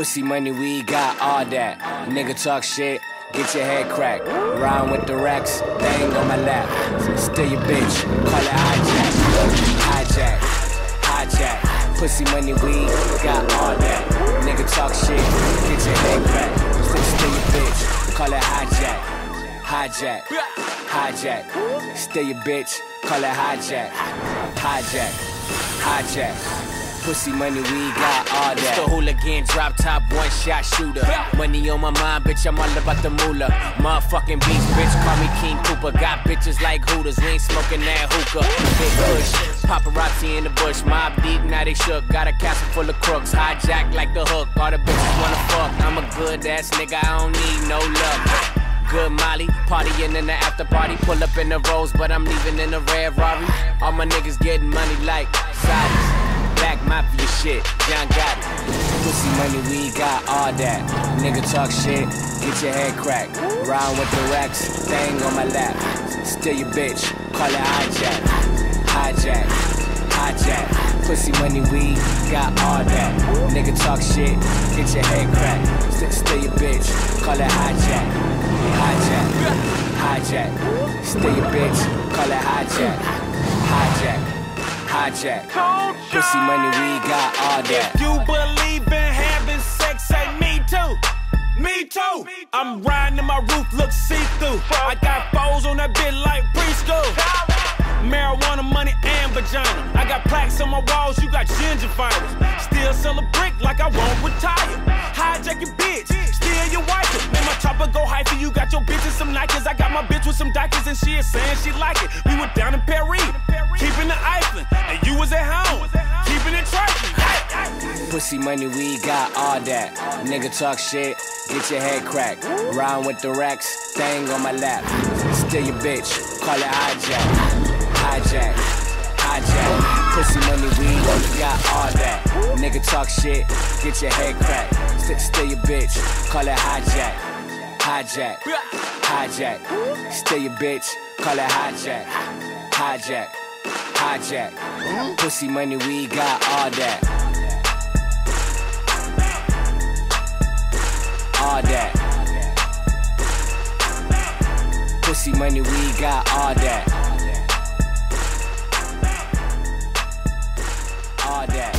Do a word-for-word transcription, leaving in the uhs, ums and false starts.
Pussy money, we got all that. Nigga talk shit, get your head cracked. Rhyme with the Rex, thing on my lap. Still your bitch, call it hijack. Hijack, hijack. Pussy money, we got all that. Nigga talk shit, get your head cracked. Still, still your bitch, call it hijack. Hijack, hijack. Still your bitch, call it hijack. Hijack, hijack. Pussy money, we got all that. It's the hooligan, drop top, one shot shooter. Money on my mind, bitch, I'm all about the moolah. Motherfucking beast, bitch, call me King Cooper. Got bitches like Hooters, we ain't smoking that hookah. Big push, paparazzi in the bush. Mob deep, now they shook. Got a castle full of crooks, hijack like the hook. All the bitches wanna fuck. I'm a good ass nigga, I don't need no luck. Good Molly, partying in the after party. Pull up in the Rolls, but I'm leaving in a red Rari. All my niggas getting money like Saudis. Black mafia shit, John got it. Pussy money, we got all that. Nigga talk shit, get your head cracked. Rhyme with the Rex, thing on my lap. Still your bitch, call it hijack. Hijack, hijack. Pussy money, we got all that. Nigga talk shit, get your head cracked. Still, still your bitch, call it hijack. Hijack, hijack. Still your bitch, call it hijack. Hijack. Hijack. Pussy money, we got all that. If you believe in having sex, say me too. Me too. I'm riding and my roof looks see-through. I got foes on that bit like preschool. Marijuana, money, and vagina. I got plaques on my walls, you got gingivitis. Still sell a brick like I won't retire. Hijack your bitch, steal your wife. Man, my chopper go hyphy, you got your bitch in some Nikes. I got my bitch with some Dikers and she is saying she like it. We went down in Paris, keeping the Eiffel, and you was at home, keeping it trifling. Pussy money, we got all that. Nigga talk shit, get your head cracked. Rhyme with the Rex, thing on my lap. Still your bitch, call it hijack. Hijack, hijack. Pussy money, we got all that. Nigga talk shit, get your head cracked. Still, still your bitch, call it hijack. Hijack, hijack. Still your bitch, call it hijack. Hijack, hijack. Pussy money, we got all that. All that. Pussy money, we got all that. All that.